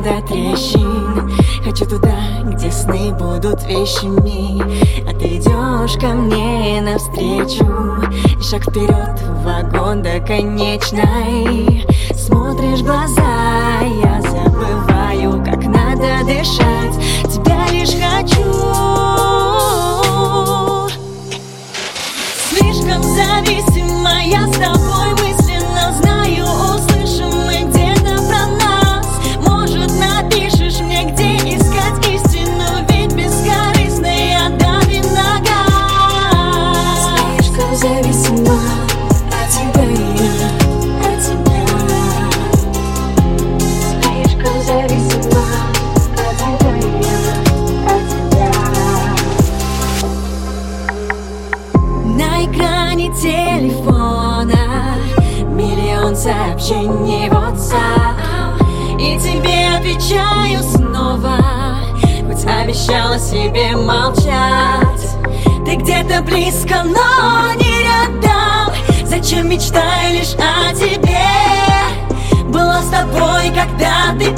до трещин. Хочу туда, где сны будут вещами, а ты идешь ко мне навстречу. И шаг вперед в вагон до конечной. Смотришь в глаза, я забываю, как надо дышать. Тебя лишь хочу. Слишком зависима я с тобой, мысленно знаю, услышим мы где-то про нас. Может, напишешь мне, где искать истину, ведь бескорыстный отдали нога. Слишком зависима от тебя я, от тебя. Слишком зависима от тебя я, от тебя. На экране телефона миллион сообщений в WhatsApp, и тебе отвечаю снова, хоть обещала себе молчать. Ты где-то близко, но не рядом. Зачем мечтаю лишь о тебе? Была с тобой, когда ты